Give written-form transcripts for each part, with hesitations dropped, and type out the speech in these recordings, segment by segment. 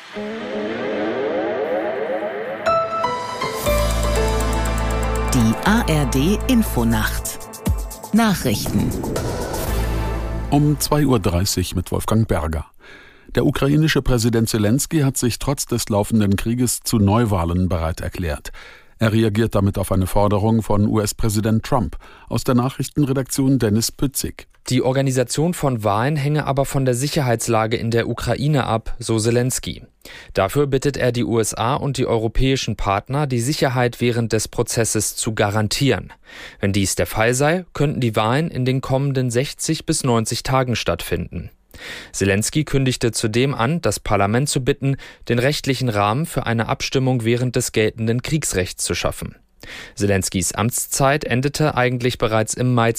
Die ARD-Infonacht. Nachrichten. Um 2:30 Uhr mit Wolfgang Berger. Der ukrainische Präsident Zelensky hat sich trotz des laufenden Krieges zu Neuwahlen bereit erklärt. Er reagiert damit auf eine Forderung von US-Präsident Trump. Aus der Nachrichtenredaktion Dennis Pützig. Die Organisation von Wahlen hänge aber von der Sicherheitslage in der Ukraine ab, so Zelensky. Dafür bittet er die USA und die europäischen Partner, die Sicherheit während des Prozesses zu garantieren. Wenn dies der Fall sei, könnten die Wahlen in den kommenden 60 bis 90 Tagen stattfinden. Zelensky kündigte zudem an, das Parlament zu bitten, den rechtlichen Rahmen für eine Abstimmung während des geltenden Kriegsrechts zu schaffen. Zelenskys Amtszeit endete eigentlich bereits im Mai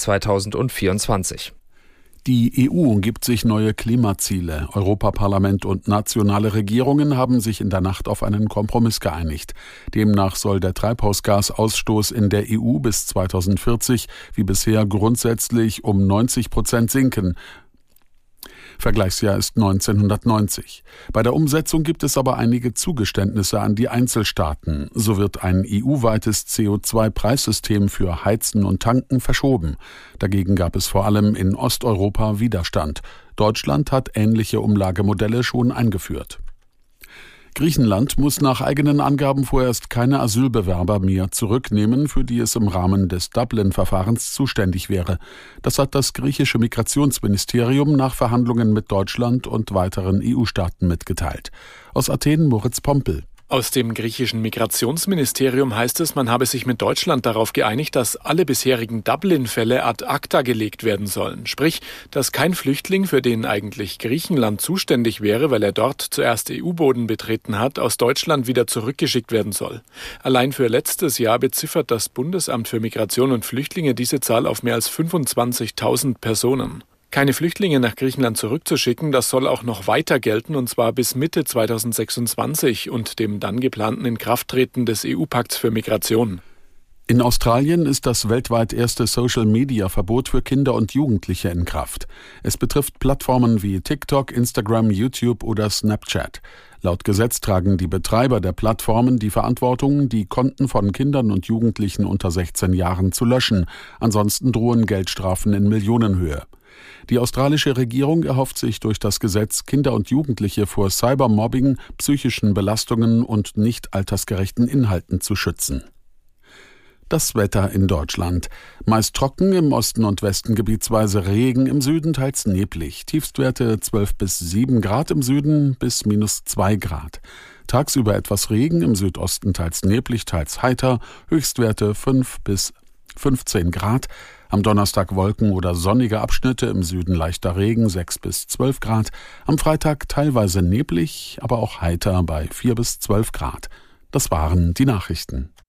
2024. Die EU gibt sich neue Klimaziele. Europaparlament und nationale Regierungen haben sich in der Nacht auf einen Kompromiss geeinigt. Demnach soll der Treibhausgasausstoß in der EU bis 2040 wie bisher grundsätzlich um 90% sinken. Vergleichsjahr ist 1990. Bei der Umsetzung gibt es aber einige Zugeständnisse an die Einzelstaaten. So wird ein EU-weites CO2-Preissystem für Heizen und Tanken verschoben. Dagegen gab es vor allem in Osteuropa Widerstand. Deutschland hat ähnliche Umlagemodelle schon eingeführt. Griechenland muss nach eigenen Angaben vorerst keine Asylbewerber mehr zurücknehmen, für die es im Rahmen des Dublin-Verfahrens zuständig wäre. Das hat das griechische Migrationsministerium nach Verhandlungen mit Deutschland und weiteren EU-Staaten mitgeteilt. Aus Athen Moritz Pompel. Aus dem griechischen Migrationsministerium heißt es, man habe sich mit Deutschland darauf geeinigt, dass alle bisherigen Dublin-Fälle ad acta gelegt werden sollen. Sprich, dass kein Flüchtling, für den eigentlich Griechenland zuständig wäre, weil er dort zuerst EU-Boden betreten hat, aus Deutschland wieder zurückgeschickt werden soll. Allein für letztes Jahr beziffert das Bundesamt für Migration und Flüchtlinge diese Zahl auf mehr als 25.000 Personen. Keine Flüchtlinge nach Griechenland zurückzuschicken, das soll auch noch weiter gelten, und zwar bis Mitte 2026 und dem dann geplanten Inkrafttreten des EU-Pakts für Migration. In Australien ist das weltweit erste Social-Media-Verbot für Kinder und Jugendliche in Kraft. Es betrifft Plattformen wie TikTok, Instagram, YouTube oder Snapchat. Laut Gesetz tragen die Betreiber der Plattformen die Verantwortung, die Konten von Kindern und Jugendlichen unter 16 Jahren zu löschen. Ansonsten drohen Geldstrafen in Millionenhöhe. Die australische Regierung erhofft sich durch das Gesetz, Kinder und Jugendliche vor Cybermobbing, psychischen Belastungen und nicht altersgerechten Inhalten zu schützen. Das Wetter in Deutschland. Meist trocken, im Osten und Westen gebietsweise Regen, im Süden teils neblig. Tiefstwerte 12 bis 7 Grad, im Süden bis -2 Grad. Tagsüber etwas Regen, im Südosten teils neblig, teils heiter, Höchstwerte 5 bis 15 Grad. Am Donnerstag Wolken oder sonnige Abschnitte, im Süden leichter Regen 6 bis 12 Grad. Am Freitag teilweise neblig, aber auch heiter bei 4 bis 12 Grad. Das waren die Nachrichten.